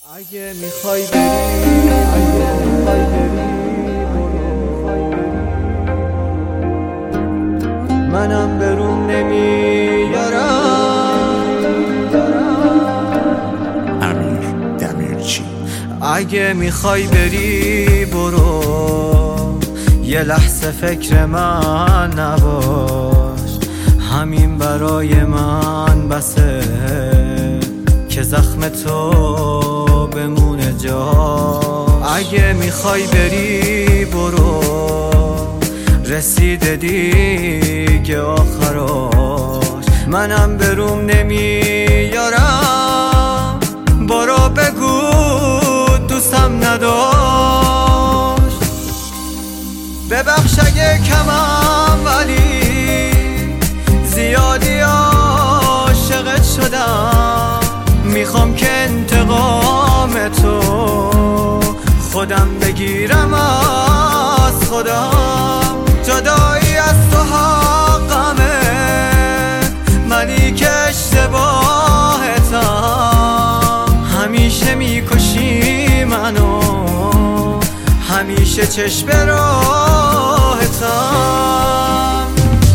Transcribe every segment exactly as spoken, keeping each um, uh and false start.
اگه میخوای بری اگه میخوای بری منم بروم نمیارم. امیر دمیرچی. اگه میخوای بری برو، یه لحظه فکر من نباش، همین برای من بسه که زخم تو بمونه جاش. اگه میخوای بری برو، رسیده دیگه آخراش، منم بروم نمیارم. برو بگو دوستم نداشت، ببخش اگه کمم ولی زیادی عاشقت شدم. میخوام که انتقام تو خودم بگیرم از خودم. جدایی از تو حقمه، منی که اشتباهتم. همیشه میکشی منو، همیشه چشم راهتم.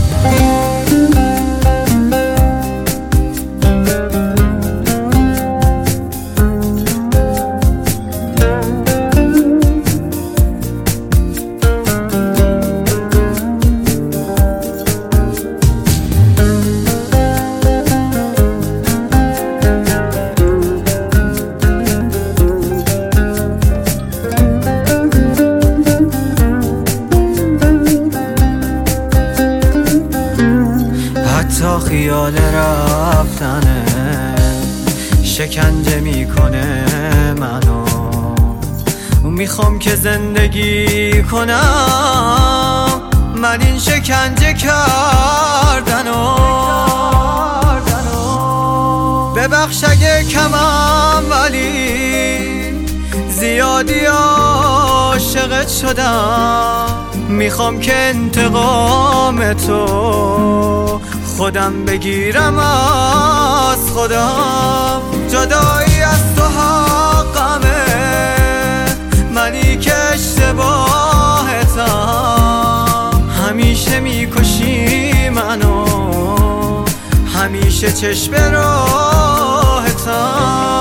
تا خیال رفتنه شکنجه میکنه منو. میخوام که زندگی کنم من این شکنجه کردنو. ببخش اگه کمم ولی زیادی عاشقت شدم. میخوام که انتقام تو خودم بگیرم از خودم. جدایی از تو حقمه، منی که اشتباهتم. همیشه میکشی منو، همیشه چشم راهتم.